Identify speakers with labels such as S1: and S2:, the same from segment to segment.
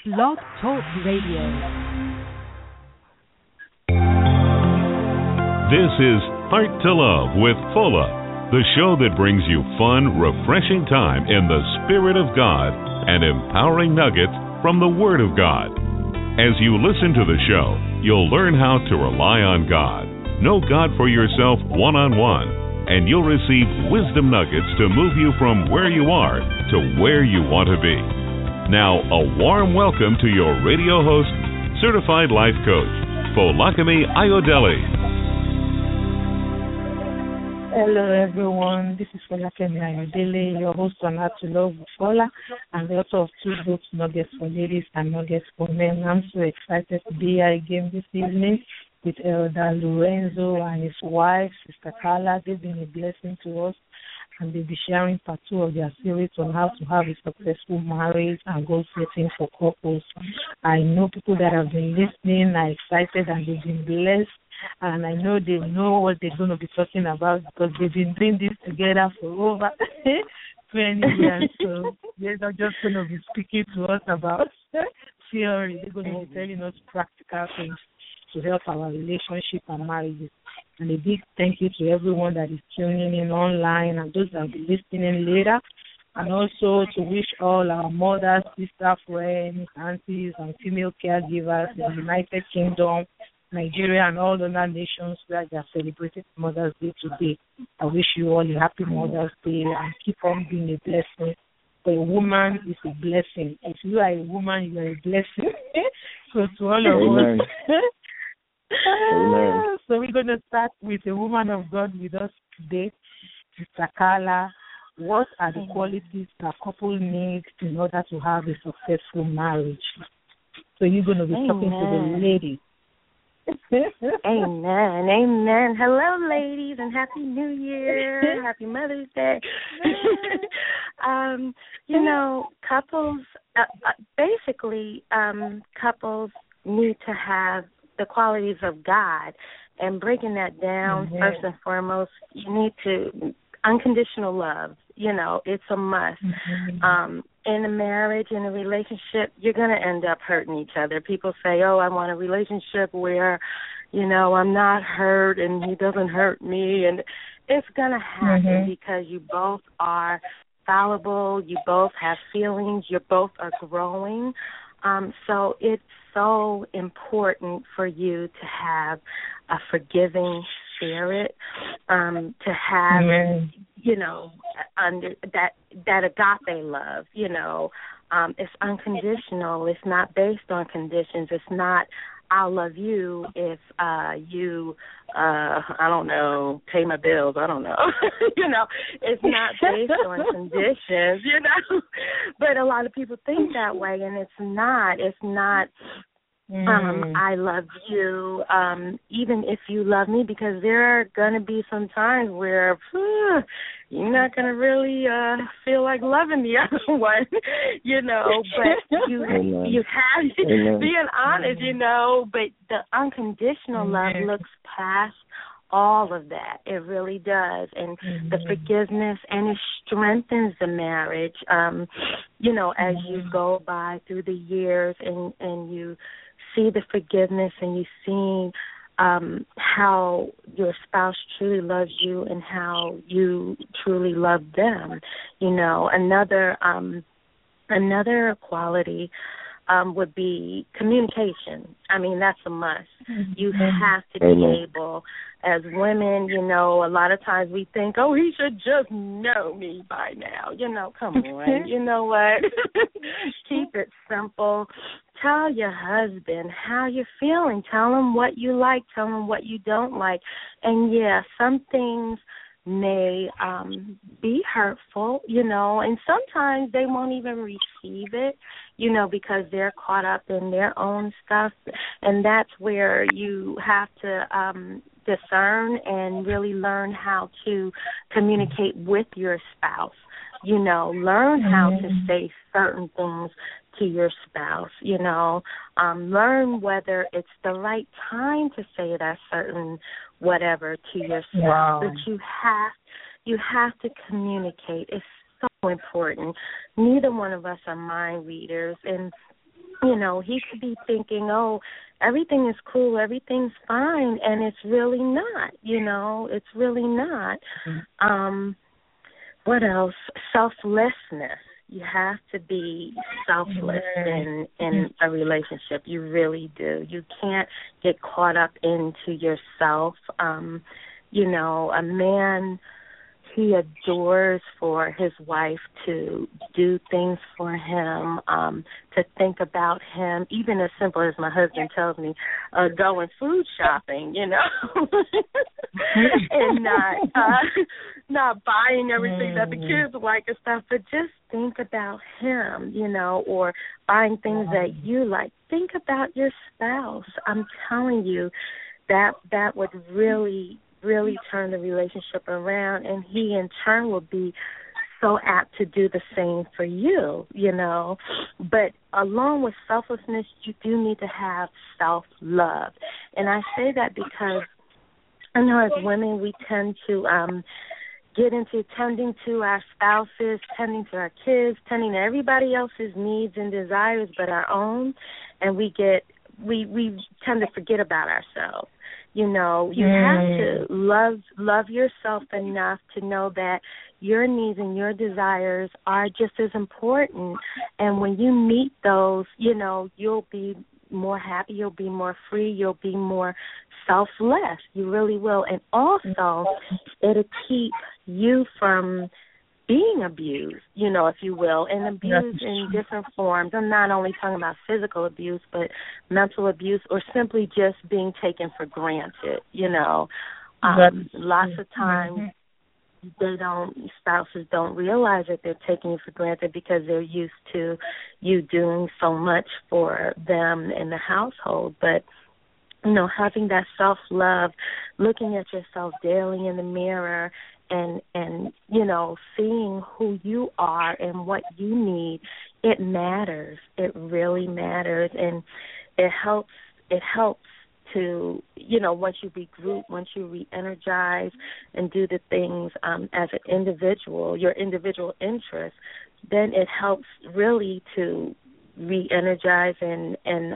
S1: Blog Talk Radio.
S2: This is Heart to Love with Fola, the show that brings you fun, refreshing time in the Spirit of God and empowering nuggets from the Word of God. As you listen to the show, you'll learn how to rely on God, know God for yourself one-on-one, and you'll receive wisdom nuggets to move you from where you are to where you want to be. Now, a warm welcome to your radio host, certified life coach, Folakemi Ayodele.
S3: Hello, everyone. This is Folakemi Ayodele, your host on Heart to Love with Fola, and the author of two books, Nuggets for Ladies and Nuggets for Men. I'm so excited to be here again this evening with Elder Lorenzo and his wife, Sister Carla. They've been a blessing to us, and they'll be sharing part 2 of their series on how to have a successful marriage and goal setting for couples. I know people that have been listening are excited and they've been blessed, and I know they know what they're going to be talking about because they've been doing this together for over 20 years. So they're not just going to be speaking to us about theory. They're going to be telling us practical things to help our relationship and marriages. And a big thank you to everyone that is tuning in online and those that will be listening later. And also to wish all our mothers, sister friends, aunties, and female caregivers in the United Kingdom, Nigeria, and all other nations where they are celebrating Mother's Day today. I wish you all a happy Mother's Day and keep on being a blessing. For a woman, it's a blessing. If you are a woman, you are a blessing. So to all of us. So we're going to start with a woman of God with us today, Sister Carla. What are the qualities that couple need in order to have a successful marriage? So you're going to be talking to the lady.
S4: Amen. Amen. Hello, ladies, and Happy New Year. Happy Mother's Day. Couples, basically, couples need to have the qualities of God, and breaking that down, first and foremost, you need to, unconditional love, it's a must. In a marriage, in a relationship, you're going to end up hurting each other. People say, I want a relationship where, I'm not hurt and he doesn't hurt me, and it's going to happen because you both are fallible, you both have feelings, you both are growing. So it's so important for you to have a forgiving spirit, to have, under that agape love, it's unconditional. It's not based on conditions. It's not, I'll love you if you, I don't know, pay my bills. I don't know. It's not based on conditions, But a lot of people think that way, and it's not. It's not, I love you, even if you love me, because there are going to be some times where you're not going to really feel like loving the other one, but you have, being honest, but the unconditional love looks past all of that. It really does. And the forgiveness, and it strengthens the marriage, as you go by through the years and you see the forgiveness and you see how your spouse truly loves you and how you truly love them. Another quality would be communication. I mean, that's a must. You have to be able, as women, a lot of times we think, he should just know me by now. Come on. You know what? Keep it simple. Tell your husband how you're feeling. Tell him what you like. Tell him what you don't like. And, some things may be hurtful, and sometimes they won't even receive it, because they're caught up in their own stuff, and that's where you have to discern and really learn how to communicate with your spouse, learn how to say certain things to your spouse, learn whether it's the right time to say that certain whatever to your spouse. Wow. But you have to communicate. It's so important. Neither one of us are mind readers, and You know, he could be thinking, oh, everything is cool, everything's fine, and it's really not, you know, it's really not. What else? Selflessness. You have to be selfless in a relationship. You really do. You can't get caught up into yourself. You know, a man, he adores for his wife to do things for him, to think about him, even as simple as my husband tells me, going food shopping, you know, and not buying everything that the kids like and stuff, but just think about him, you know, or buying things that you like. Think about your spouse. I'm telling you, that would really turn the relationship around, and he in turn will be so apt to do the same for you, you know. But along with selflessness, you do need to have self-love. And I say that because I know as women we tend to get into tending to our spouses, tending to our kids, tending to everybody else's needs and desires but our own, and we tend to forget about ourselves. You know, you have to love yourself enough to know that your needs and your desires are just as important. And when you meet those, you know, you'll be more happy, you'll be more free, you'll be more selfless. You really will. And also, it'll keep you from being abused, you know, if you will, and abused in different forms. I'm not only talking about physical abuse, but mental abuse or simply just being taken for granted, you know. Lots of times spouses don't realize that they're taking you for granted because they're used to you doing so much for them in the household. But, you know, having that self-love, looking at yourself daily in the mirror, and you know, seeing who you are and what you need, it matters. It really matters, and it helps to, you know, once you regroup, once you re-energize and do the things as an individual, your individual interests, then it helps really to re-energize and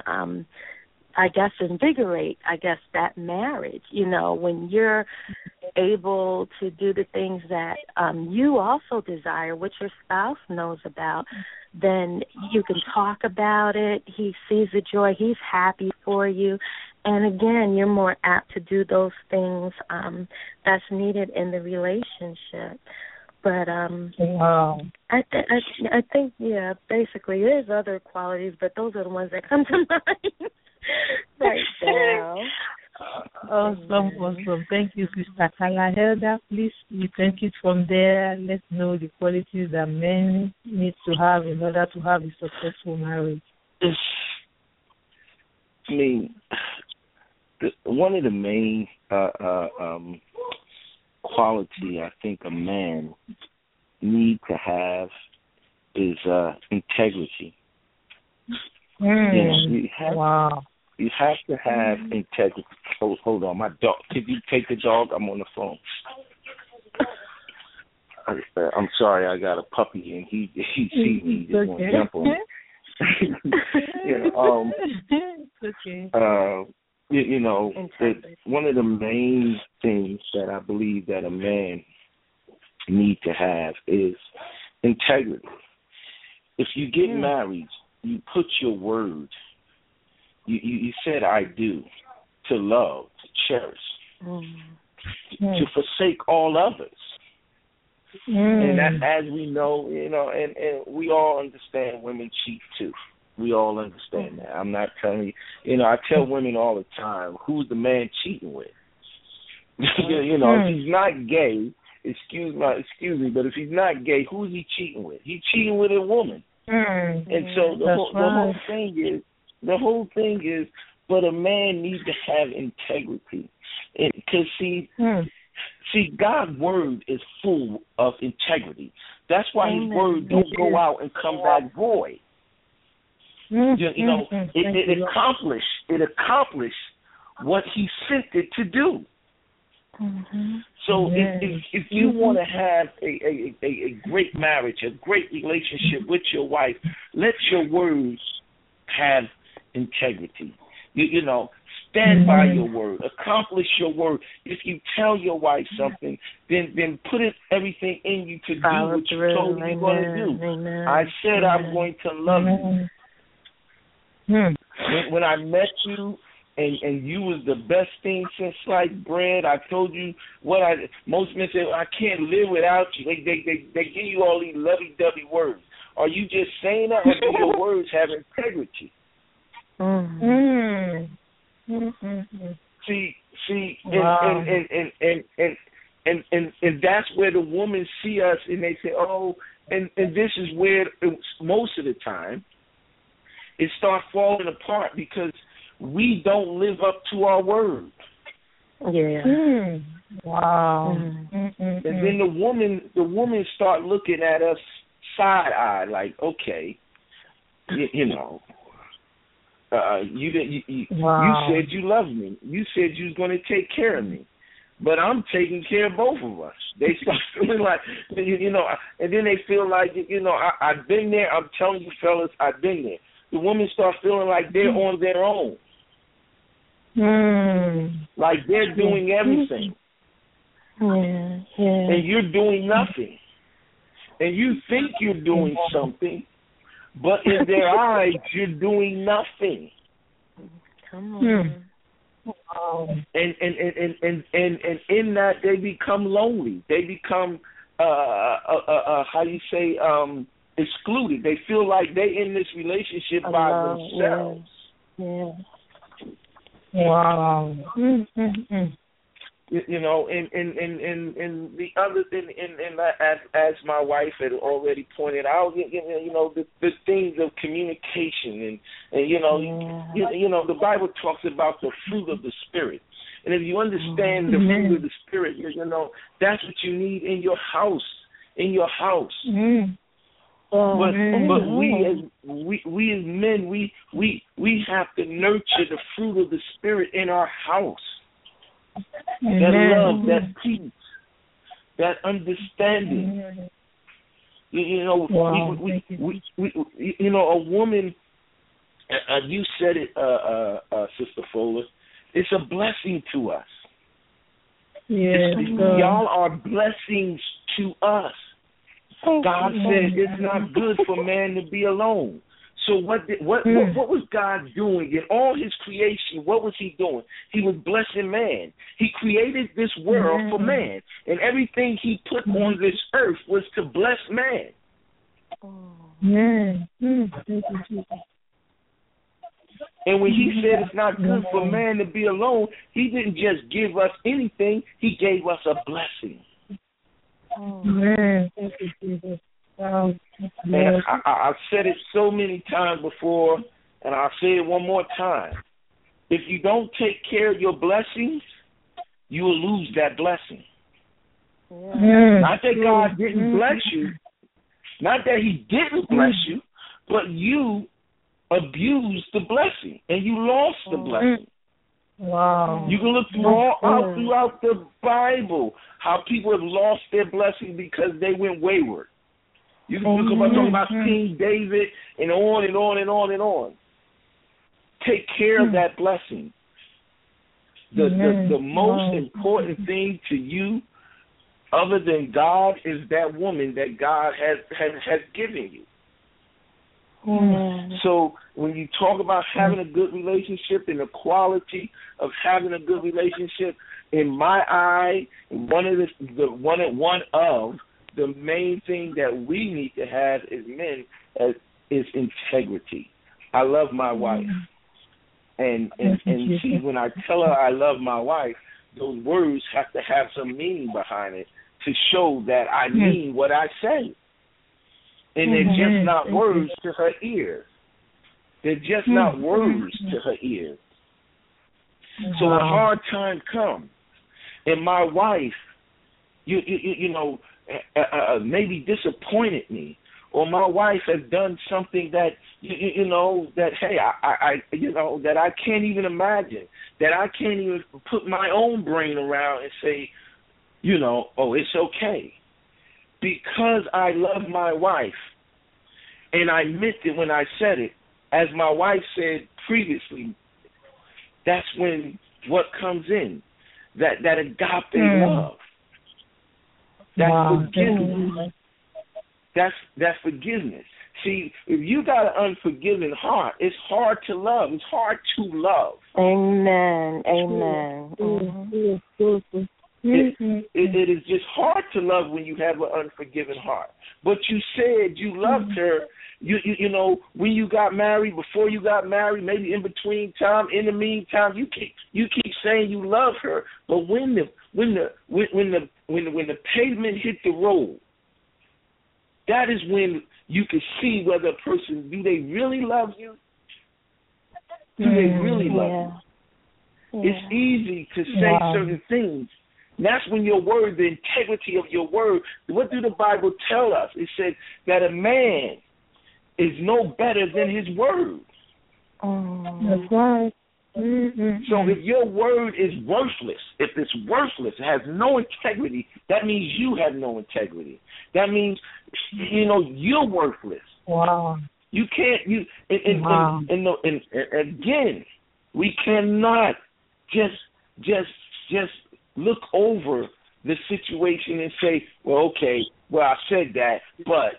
S4: I guess invigorate, that marriage. You know, when you're able to do the things that you also desire, which your spouse knows about, then you can talk about it. He sees the joy. He's happy for you. And again, you're more apt to do those things that's needed in the relationship. But wow. I think, yeah, basically there's other qualities, but those are the ones that come to mind right now.
S3: Awesome. Thank you, Sister Carla. Helda, please, we take it from there. Let's know the qualities that men need to have in order to have a successful marriage.
S1: I mean, one of the main quality I think a man need to have is integrity. You have to have integrity. Hold on, my dog. Could you take the dog? I'm on the phone. I'm sorry, I got a puppy and he sees me. He just want to jump on me. You know, one of the main things that I believe that a man need to have is integrity. If you get married, you put your word. You said I do, to love, to cherish, to forsake all others. And that, as we know, you know, and we all understand women cheat too. We all understand that. I'm not telling you, you know, I tell women all the time, who's the man cheating with? You know, if he's not gay, excuse me, but if he's not gay, who's he cheating with? He's cheating with a woman. And so the whole thing is, but a man needs to have integrity. Because, see, God's word is full of integrity. That's why his word don't go out and come back void. You know, it accomplished what he sent it to do. So if you want to have a great marriage, a great relationship with your wife, let your words have integrity. You know, stand by your word, accomplish your word. If you tell your wife something, then put everything in you to do what you told me you're going to do.
S4: Amen.
S1: I said I'm going to love you. When I met you, and you was the best thing since sliced bread. I told you most men say, I can't live without you. They give you all these lovey-dovey words. Are you just saying that, or do your words have integrity? See, wow. and that's where the women see us, and they say, oh, and this is where most of the time it starts falling apart because we don't live up to our word.
S4: Yeah.
S3: Wow.
S1: And then the woman start looking at us side-eyed, like, okay, you know, you said you loved me. You said you was going to take care of me. But I'm taking care of both of us. They start feeling like, you know, and then they feel like, you know, I've been there. I'm telling you, fellas, I've been there. The women start feeling like they're on their own. Like they're doing everything. And you're doing nothing. And you think you're doing something, but in their eyes, you're doing nothing.
S4: Come on.
S1: And in that, they become lonely. They become, how do you say, excluded. They feel like they're in this relationship by themselves.
S3: Wow.
S1: You know, and the other thing, and as my wife had already pointed out, you know, the things of communication, and you know, you know, the Bible talks about the fruit of the Spirit, and if you understand the fruit of the Spirit, you know, that's what you need in your house. But we as men, we have to nurture the fruit of the Spirit in our house. That love, that peace, that understanding. You know, we you know, a woman. You said it, Sister Fuller. It's a blessing to us. Y'all are blessings to us. God said it's not good for man to be alone. So what was God doing in all his creation? What was he doing? He was blessing man. He created this world for man, and everything he put on this earth was to bless man. And when he said it's not good for man to be alone, he didn't just give us anything, he gave us a blessing. And I've said it so many times before, and I'll say it one more time. If you don't take care of your blessings, you will lose that blessing. Not that God didn't bless you, not that he didn't bless you, but you abused the blessing, and you lost the blessing.
S3: Wow.
S1: You can look throughout the Bible how people have lost their blessing because they went wayward. You can talk about King David and on and on and on and on. Take care of that blessing. The most important thing to you, other than God, is that woman that God has given you. So when you talk about having a good relationship and the quality of having a good relationship, in my eye, one of the main thing that we need to have as men is integrity. I love my wife, and see, when I tell her I love my wife, those words have to have some meaning behind it to show that I mean what I say. And they're just not words to her ears. They're just not words to her ears. So a hard time comes, and my wife, you know, maybe disappointed me, or my wife has done something that you know that I you know that I can't even imagine, that I can't even put my own brain around and say, you know, oh, it's okay. Because I love my wife, and I meant it when I said it, as my wife said previously, that's when what comes in, that agape love, that forgiveness. That's forgiveness. See, if you got an unforgiving heart, it's hard to love. It's hard to love.
S4: Amen. Amen.
S1: It is just hard to love when you have an unforgiving heart. But you said you loved her. You know, when you got married, before you got married, maybe in between time, in the meantime, you keep saying you love her. But when the pavement hit the road, that is when you can see whether a person, do they really love you? Do they really love you? Yeah. It's easy to say certain things. And that's when your word, the integrity of your word, what do the Bible tell us? It said that a man is no better than his word.
S3: That's right.
S1: So if your word is worthless, if it's worthless, it has no integrity, that means you have no integrity. That means, you're worthless.
S3: Wow.
S1: You can't, and again, we cannot just look over the situation and say, well, okay, well, I said that, but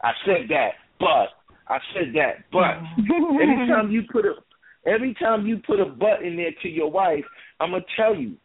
S1: every time you put a but in there to your wife, I'm gonna tell you,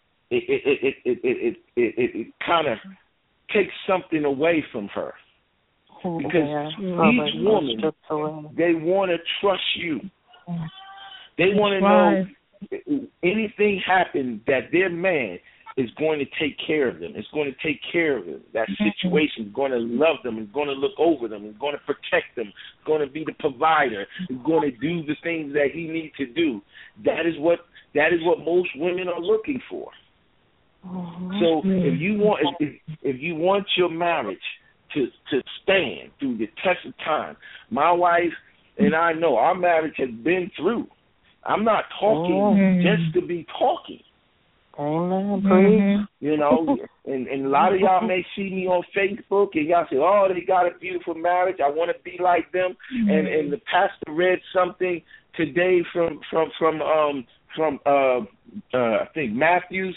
S1: it kind of takes something away from her, because each woman, they want to trust you. They want to know anything happen that their man is going to take care of them. It's going to take care of them. That situation is going to love them. It's going to look over them. It's going to protect them. It's going to be the provider. It's going to do the things that he needs to do. That is what most women are looking for. So if you want your marriage to stand through the test of time, my wife and I know our marriage has been through. I'm not talking just to be talking.
S4: Amen.
S1: And a lot of y'all may see me on Facebook and y'all say, oh, they got a beautiful marriage. I want to be like them. And the pastor read something today from I think Matthew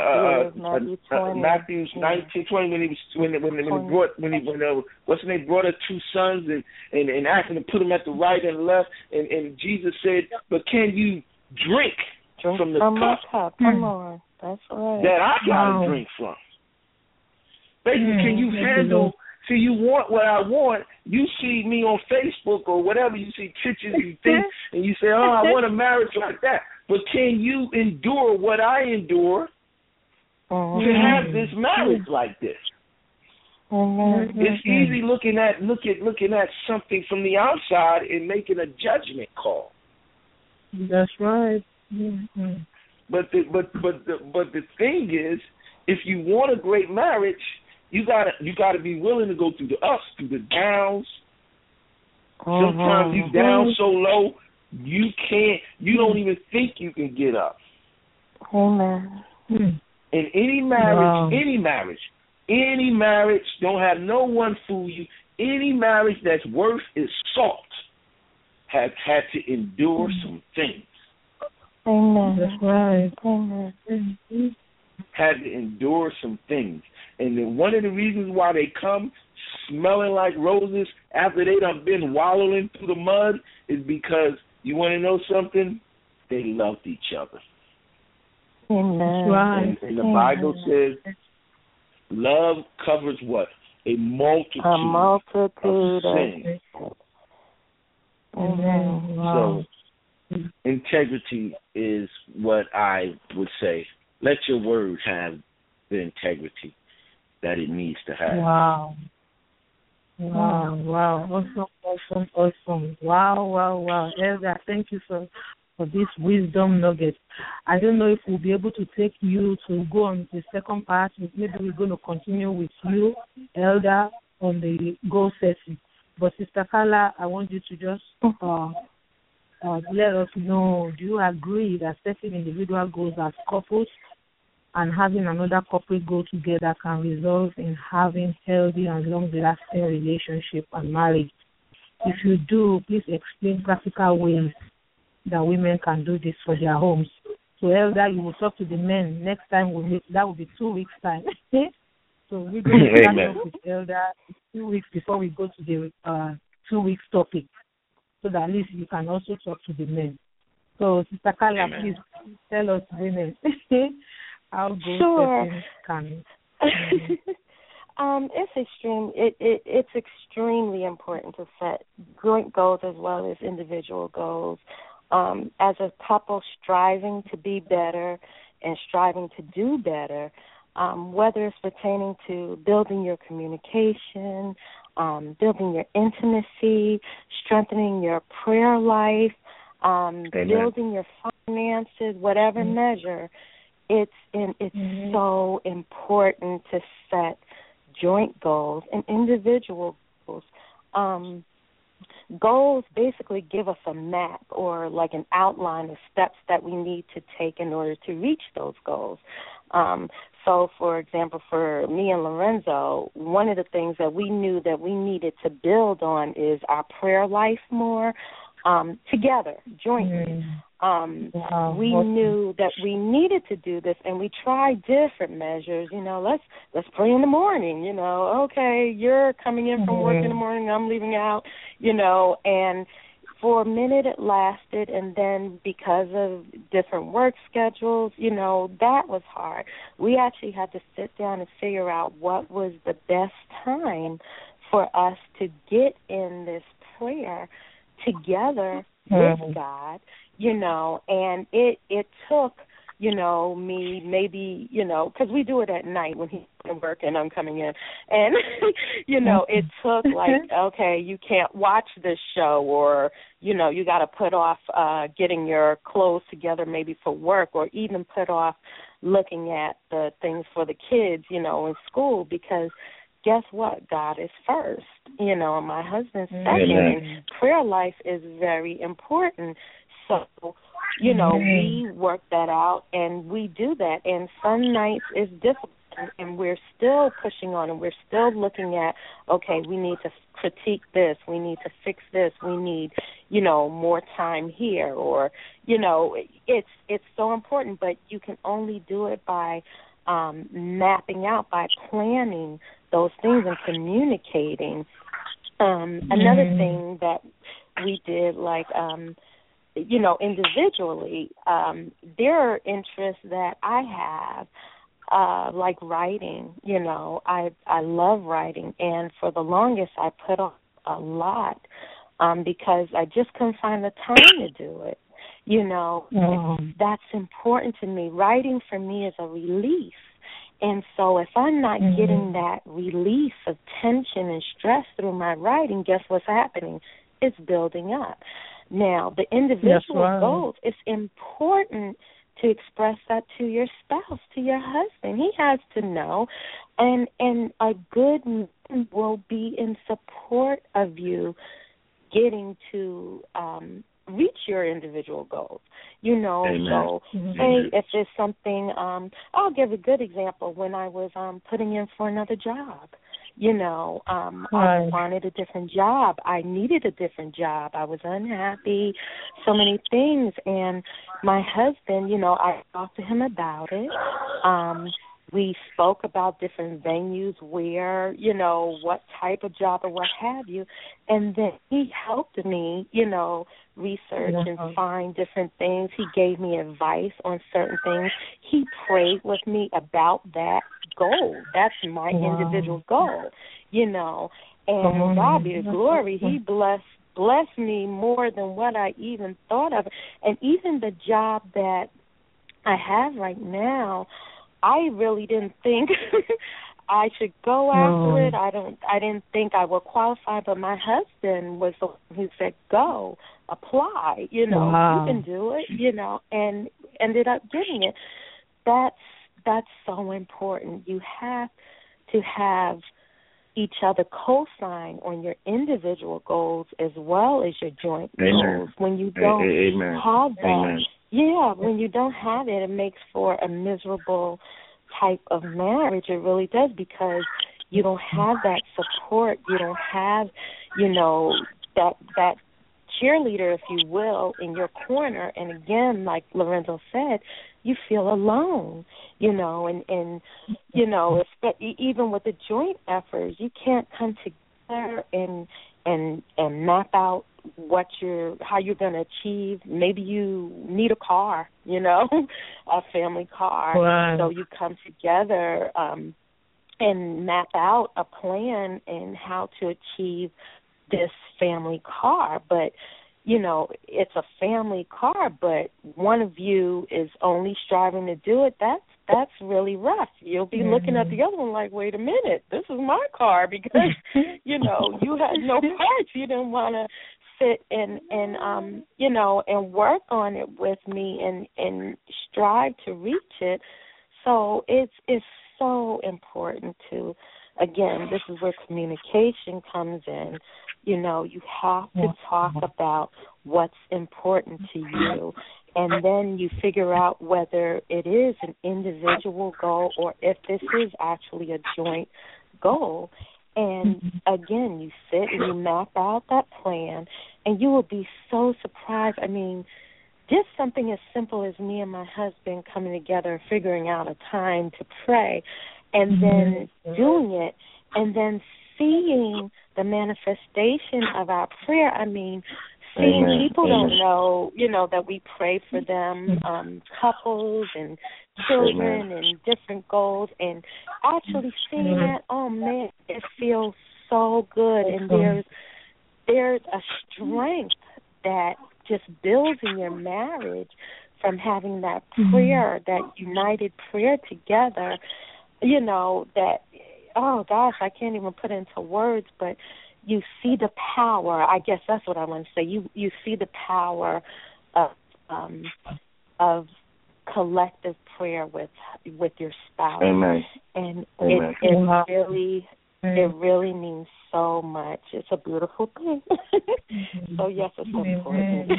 S1: 19:20 when what's his name brought her two sons and asked him to put them at the right and left, and Jesus said, but can you drink from the cup?
S4: Come on, that's right.
S1: That I gotta drink from. Basically, can you handle? See, you want what I want. You see me on Facebook or whatever. You see pictures, you think, and you say, "Oh, I want a marriage like that." But can you endure what I endure to have this marriage like this? It's easy looking at something from the outside and making a judgment call.
S3: That's right.
S1: But the thing is, if you want a great marriage, you gotta be willing to go through the ups, through the downs. Sometimes you down so low you don't even think you can get up.
S4: Amen.
S1: In any marriage, don't have no one fool you. Any marriage that's worth its salt has had to endure some things.
S4: Amen.
S3: That's right.
S4: Amen.
S1: Had to endure some things. And then one of the reasons why they come smelling like roses after they done been wallowing through the mud is because, you want to know something? They loved each other.
S4: Amen.
S3: Right.
S1: And the Bible says love covers what? A multitude of sins.
S3: Amen. Wow.
S1: So integrity is what I would say. Let your word have the integrity that it needs to have.
S3: Wow. Awesome. Wow. Elder, thank you for this wisdom nugget. I don't know if we'll be able to take you to go on the second part. Maybe we're going to continue with you, Elder, on the goal setting. But Sister Carla, I want you to just let us know, do you agree that setting individual goals as couples and having another couple go together can result in having healthy and long-lasting relationship and marriage? if you do, please explain practical ways that women can do this for their homes. So, Elder, you will talk to the men next time we meet. That will be 2 weeks' time. So we're going to start up with Elder 2 weeks before we go to the 2 weeks topic, so that at least you can also talk to the men. So, Sister Carla, please tell us women how goal setting can.
S4: It's extremely important to set joint goals as well as individual goals. As a couple striving to be better and striving to do better, whether it's pertaining to building your communication, building your intimacy, strengthening your prayer life, building your finances, whatever measure, it's so important to set joint goals and individual goals. Goals basically give us a map or like an outline of steps that we need to take in order to reach those goals. So, for example, for me and Lorenzo, one of the things that we knew that we needed to build on is our prayer life more together, jointly. We knew that we needed to do this, and we tried different measures. Let's pray in the morning. Okay, you're coming in from work in the morning, I'm leaving out. And for a minute it lasted, and then because of different work schedules, that was hard. We actually had to sit down and figure out what was the best time for us to get in this prayer together with God, and it took, me maybe, because we do it at night when he's in work and I'm coming in. And, it took okay, you can't watch this show, or, you got to put off getting your clothes together maybe for work, or even put off looking at the things for the kids, in school, because guess what? God is first, and my husband's second. And prayer life is very important. So, we work that out, and we do that. And some nights is difficult, and we're still pushing on, and we're still looking at, okay, we need to critique this, we need to fix this, we need, more time here, or, it's so important, but you can only do it by mapping out, by planning those things and communicating. Another thing that we did, individually, there are interests that I have, like writing. I love writing, and for the longest I put off a lot because I just couldn't find the time to do it. That's important to me. Writing for me is a release. And so if I'm not getting that release of tension and stress through my writing, guess what's happening? It's building up. Now, the individual goals, it's important to express that to your spouse, to your husband. He has to know. And a good man will be in support of you getting to reach your individual goals. So say if there's something, I'll give a good example. When I was putting in for another job, I wanted a different job. I needed a different job. I was unhappy, so many things. And my husband, I talked to him about it. We spoke about different venues where, what type of job or what have you. And then he helped me, research and find different things. He gave me advice on certain things. He prayed with me about that goal. That's my individual goal, And God be the glory. He blessed me more than what I even thought of. And even the job that I have right now, I really didn't think I should go after it. I didn't think I would qualify, but my husband was the one who said, go, apply, you can do it, and ended up getting it. That's so important. You have to have each other co-sign on your individual goals as well as your joint goals. When you don't have that, when you don't have it, it makes for a miserable type of marriage. It really does, because you don't have that support. You don't have, that cheerleader, if you will, in your corner. And again, like Lorenzo said, you feel alone, and even with the joint efforts, you can't come together and map out how you're going to achieve. Maybe you need a car, a family car.
S3: Wow.
S4: So you come together and map out a plan and how to achieve this family car. But it's a family car, but one of you is only striving to do it. That's really rough. You'll be looking at the other one like, wait a minute, this is my car, because you had no parts. You didn't want to sit and work on it with me and strive to reach it. So it's so important to, again, this is where communication comes in. You have to talk about what's important to you, and then you figure out whether it is an individual goal or if this is actually a joint goal. And again, you sit and you map out that plan, and you will be so surprised. I mean, just something as simple as me and my husband coming together and figuring out a time to pray, and then doing it, and then seeing the manifestation of our prayer. I mean, seeing people don't know, that we pray for them, couples and children and different goals, and actually seeing that, oh man, it feels so good. And there's a strength that just builds in your marriage from having that prayer, that united prayer together, that, oh gosh, I can't even put it into words, but you see the power. I guess that's what I want to say. You see the power of collective prayer with your spouse.
S1: Amen.
S4: And
S1: Amen.
S4: It really means so much. It's a beautiful thing. So yes, it's important.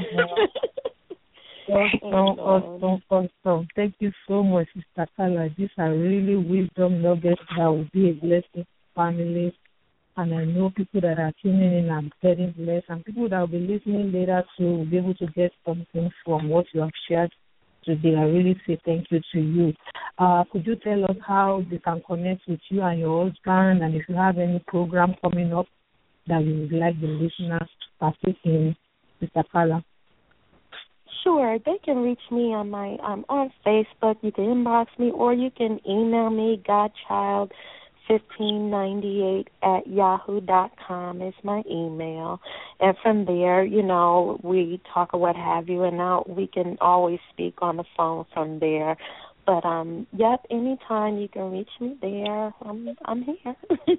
S3: Awesome. Thank you so much, Sister Carla. These are really wisdom nuggets that will be a blessing to families. And I know people that are tuning in are getting blessed, and people that will be listening later to will be able to get something from what you have shared today. I really say thank you to you. Could you tell us how they can connect with you and your husband, and if you have any program coming up that you would like the listeners to partake in, Sister Carla?
S4: Sure, they can reach me on my on Facebook. You can inbox me, or you can email me, godchild1598@yahoo.com is my email. And from there, we talk or what have you, and now we can always speak on the phone from there. But anytime you can reach me there, I'm here.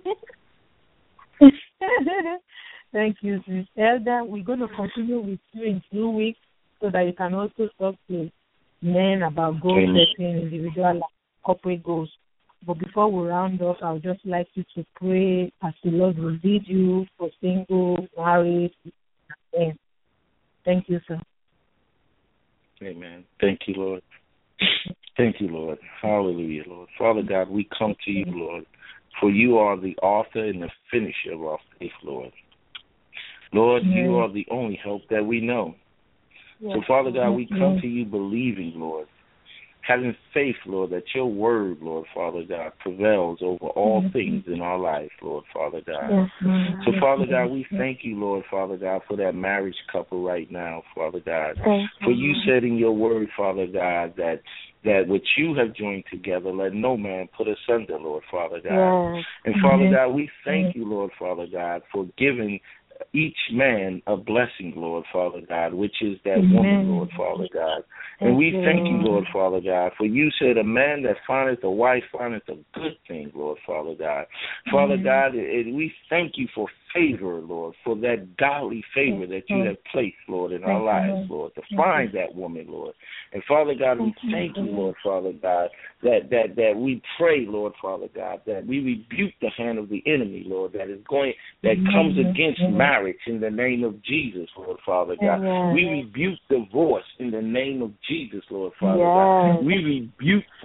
S3: Thank you, Sis Elder. We're going to continue with you in 2 weeks, so that you can also talk to men about goal setting, individual and corporate goals. But before we round off, I would just like you to pray as the Lord will lead you for single, married, and thank you, sir.
S1: Amen. Thank you, Lord. Thank you, Lord. Hallelujah, Lord. Father God, we come to you, Lord, for you are the author and the finisher of our faith, Lord. Lord, you are the only help that we know. So, Father God, we come to you believing, Lord, having faith, Lord, that your word, Lord, Father God, prevails over all things in our life, Lord, Father God. So, Father God, we thank you, Lord, Father God, for that marriage couple right now, Father God. For you said in your word, Father God, that what you have joined together, let no man put asunder, Lord, Father God. And, Father God, we thank you, Lord, Father God, for giving each man a blessing, Lord, Father God, which is that woman, Lord, Father God. And we thank you, Lord, Father God, for you said a man that findeth a wife findeth a good thing, Lord, Father God. Father God, we thank you for favor, Lord, for that godly favor that you have placed, Lord, in our lives, Lord, to find that woman, Lord. And Father God, we thank you, Lord, Father God, that we pray, Lord, Father God, that we rebuke the hand of the enemy, Lord, that comes against marriage in the name of Jesus, Lord, Father God. We rebuke divorce in the name of Jesus, Lord, Father God. We rebuke,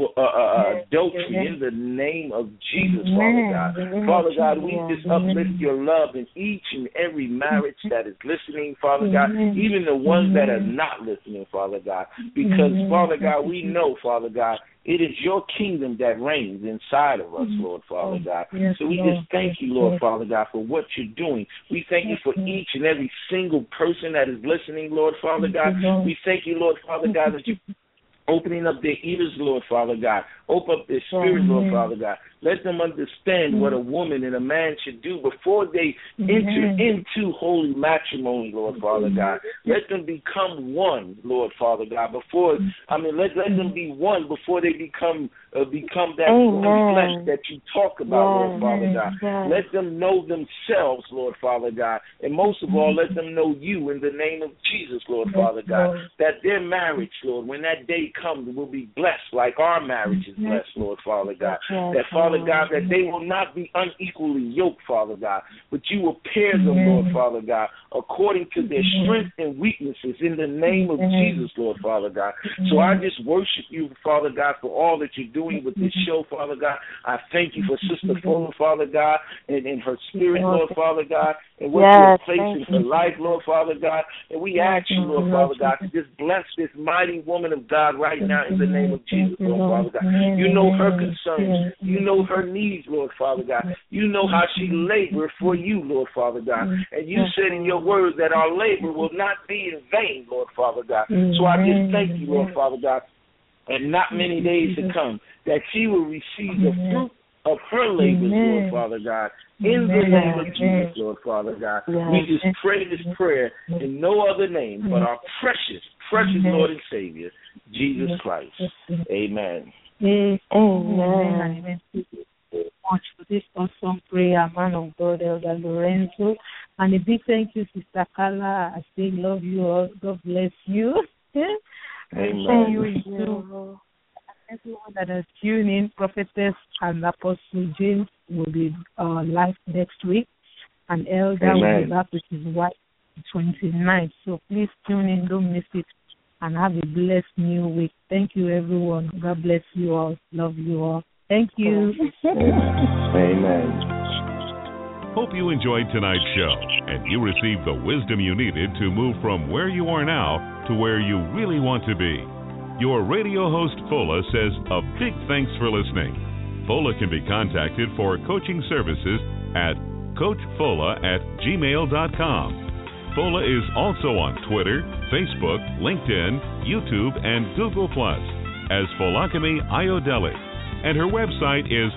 S1: for adultery in the name of Jesus, Father God. Father God, we just uplift your love in each and every marriage that is listening, Father God, even the ones that are not listening, Father God, because, Father God, we know, Father God, it is your kingdom that reigns inside of us, Lord, Father God. So we just thank you, Lord, Father God, for what you're doing. We thank you for each and every single person that is listening, Lord, Father God. We thank you, Lord, Father God, that you opening up their ears, Lord, Father God. Open up their spirit, Lord, Father God. Let them understand what a woman and a man should do before they enter into holy matrimony, Lord, Father God. Let them become one, Lord, Father God. Let them be one before they become that holy flesh that you talk about, Lord, Father God. Let them know themselves, Lord, Father God. And most of all, let them know you in the name of Jesus, Lord, Father God. That their marriage, Lord, when that day comes, will be blessed like our marriage is blessed, Lord, Father God. That, Father God, that they will not be unequally yoked, Father God, but you will pair them, Lord, Father God, according to their strength and weaknesses in the name of Jesus, Lord, Father God. So I just worship you, Father God, for all that you're doing with this show, Father God. I thank you for Sister Fola, Father God, and her spirit, Lord, Father God, and what you have placed in her life, Lord, Father God. And we ask you, Lord, Father God, to just bless this mighty woman of God right now in the name of Jesus, Lord, Father God. You know her concerns. You know her needs, Lord, Father God. You know how she labored for you, Lord, Father God. And you said in your word that our labor will not be in vain, Lord, Father God. So I just thank you, Lord, Father God, and not many days to come, that she will receive the fruit of her labors, Lord, Father God, in the name of Jesus, Lord, Father God. We just pray this prayer in no other name but our precious Lord and Savior, Jesus Christ. Amen.
S3: Amen. Much for this awesome prayer, man of God, Elder Lorenzo. And a big thank you, Sister Carla. I say love you all. God bless you.
S1: Amen.
S3: Thank you. Everyone that has tuned in, Prophetess and Apostle James will be live next week. And Elder will be back with his wife 29th. So please tune in, don't miss it. And have a blessed new week. Thank you, everyone. God bless you all. Love you all. Thank you.
S1: Amen.
S2: Hope you enjoyed tonight's show and you received the wisdom you needed to move from where you are now to where you really want to be. Your radio host, Fola, says a big thanks for listening. Fola can be contacted for coaching services at coachfola@gmail.com. Fola is also on Twitter, Facebook, LinkedIn, YouTube, and Google+, as Folakemi Ayodele. And her website is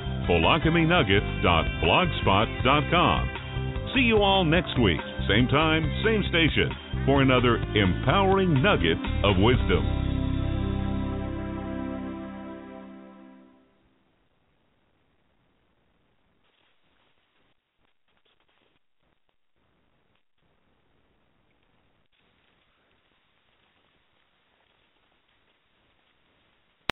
S2: folakaminugget.blogspot.com. See you all next week, same time, same station, for another empowering nugget of wisdom.